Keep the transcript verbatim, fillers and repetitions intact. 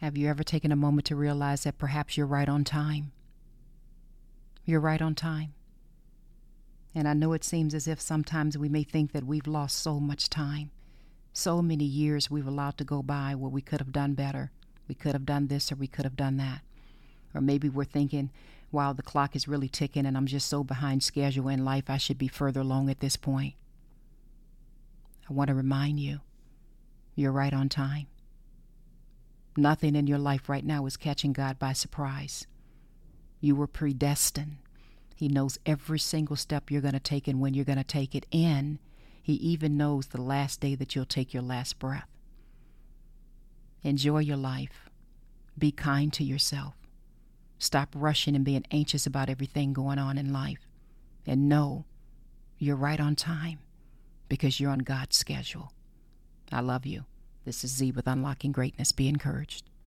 Have you ever taken a moment to realize that perhaps you're right on time? You're right on time. And I know it seems as if sometimes we may think that we've lost so much time. So many years we've allowed to go by where we could have done better. We could have done this or we could have done that. Or maybe we're thinking, wow, the clock is really ticking and I'm just so behind schedule in life, I should be further along at this point. I want to remind you, you're right on time. Nothing in your life right now is catching God by surprise. You were predestined. He knows every single step you're going to take and when you're going to take it. And He even knows the last day that you'll take your last breath. Enjoy your life. Be kind to yourself. Stop rushing and being anxious about everything going on in life. And know you're right on time because you're on God's schedule. I love you. This is Z with Unlocking Greatness. Be encouraged.